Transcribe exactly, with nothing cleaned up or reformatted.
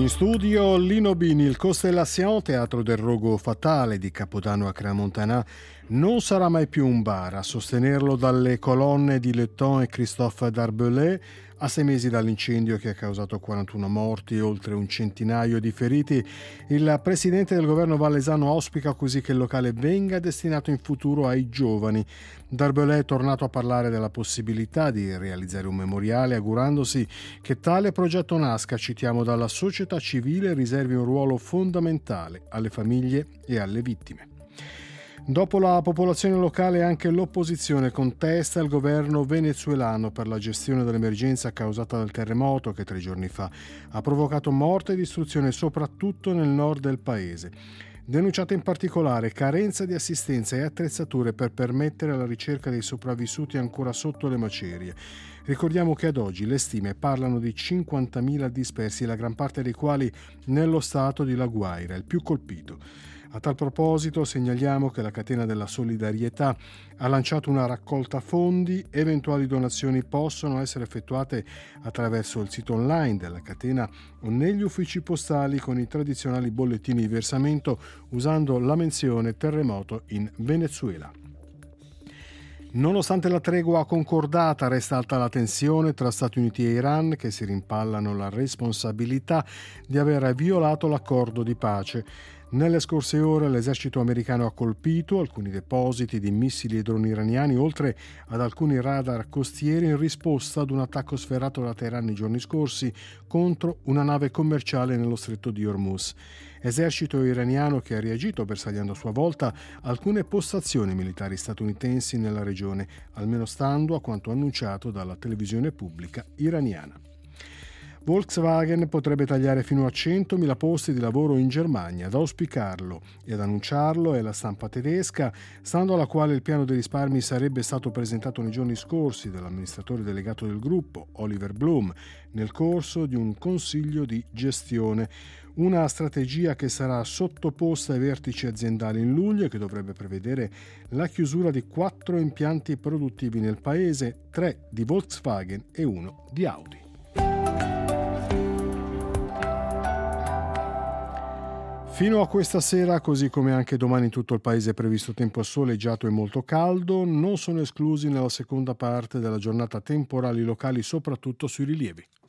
In studio Lino Bini, il Constellation, teatro del rogo fatale di Capodanno a Crans-Montana, non sarà mai più un bar. A sostenerlo dalle colonne di Letton e Christophe Darbelay, a sei mesi dall'incendio che ha causato quarantuno morti e oltre un centinaio di feriti, il presidente del governo valesano auspica così che il locale venga destinato in futuro ai giovani. Darbelay è tornato a parlare della possibilità di realizzare un memoriale, augurandosi che tale progetto nasca, citiamo, dalla società civile e riservi un ruolo fondamentale alle famiglie e alle vittime. Dopo la popolazione locale, anche l'opposizione contesta il governo venezuelano per la gestione dell'emergenza causata dal terremoto che tre giorni fa ha provocato morte e distruzione soprattutto nel nord del paese. Denunciata in particolare carenza di assistenza e attrezzature per permettere la ricerca dei sopravvissuti ancora sotto le macerie. Ricordiamo che ad oggi le stime parlano di cinquantamila dispersi, la gran parte dei quali nello stato di La Guaira, il più colpito. A tal proposito segnaliamo che la Catena della Solidarietà ha lanciato una raccolta fondi. Eventuali donazioni possono essere effettuate attraverso il sito online della catena o negli uffici postali con i tradizionali bollettini di versamento usando la menzione terremoto in Venezuela. Nonostante la tregua concordata, resta alta la tensione tra Stati Uniti e Iran, che si rimpallano la responsabilità di aver violato l'accordo di pace. Nelle scorse ore l'esercito americano ha colpito alcuni depositi di missili e droni iraniani, oltre ad alcuni radar costieri, in risposta ad un attacco sferrato da Teheran nei giorni scorsi contro una nave commerciale nello stretto di Hormuz. Esercito iraniano che ha reagito bersagliando a sua volta alcune postazioni militari statunitensi nella regione, almeno stando a quanto annunciato dalla televisione pubblica iraniana. Volkswagen potrebbe tagliare fino a centomila posti di lavoro in Germania. Ad auspicarlo e ad annunciarlo è la stampa tedesca, stando alla quale il piano dei risparmi sarebbe stato presentato nei giorni scorsi dall'amministratore delegato del gruppo, Oliver Blume, nel corso di un consiglio di gestione. Una strategia che sarà sottoposta ai vertici aziendali in luglio e che dovrebbe prevedere la chiusura di quattro impianti produttivi nel paese, tre di Volkswagen e uno di Audi. Fino a questa sera, così come anche domani in tutto il paese è previsto tempo soleggiato e molto caldo. Non sono esclusi nella seconda parte della giornata temporali locali, soprattutto sui rilievi.